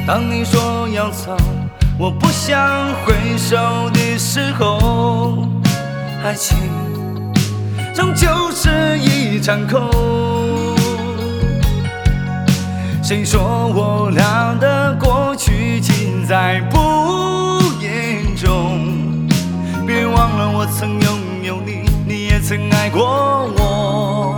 当你说要走，我不想回首的时候，爱情终究是一场空。谁说我俩的过去尽在不言中？别忘了我曾拥有你，你也曾爱过我。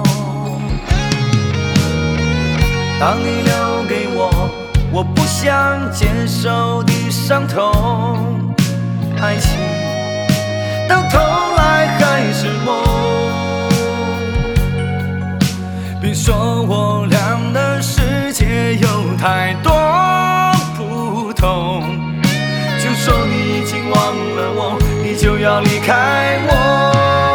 当你留给我不想接受的伤痛，爱情到头来还是梦。别说我俩的世界有太多不同，就说你已经忘了我，你就要离开我。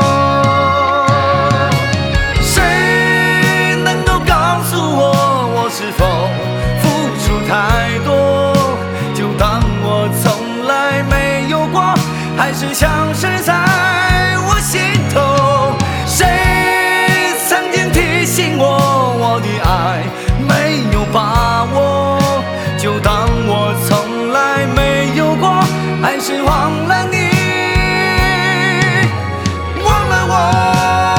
谁能够告诉我是否付出太多，就当我从来没有过，还是消失在我心头。谁曾经提醒我的爱没有把握，就当我从来没有过，还是忘了你，忘了我。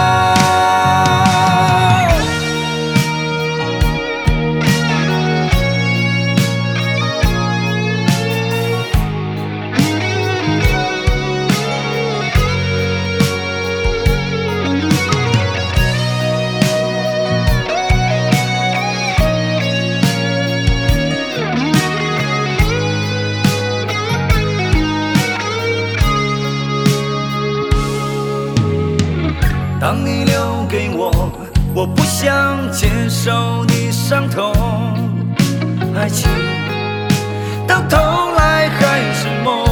当你留给我不想接受的伤痛，爱情到头来还是梦。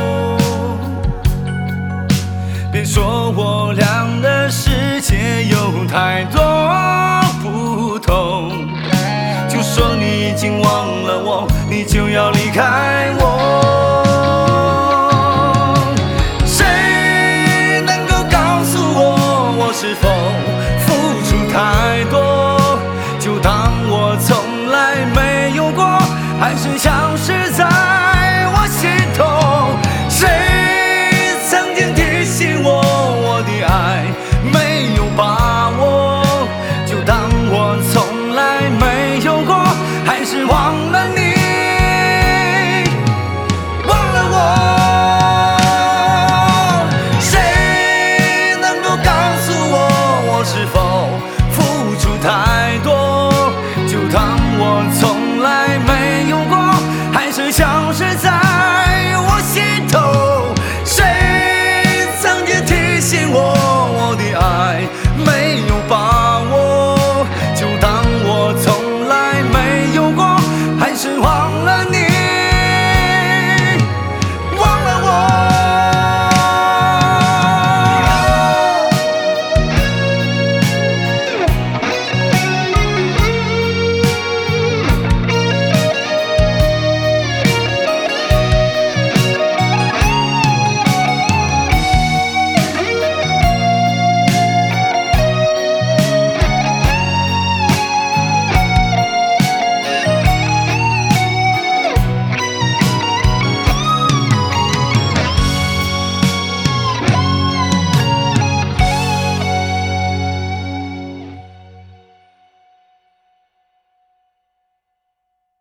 别说我俩的世界有太多不同，就说你已经忘了我，你就要离开我。是否付出太多，就当我从来没有过，还是消失在我心头。谁曾经提醒我的爱没有把握，就当我从来没有过，还是忘了你，忘了我。是否付出太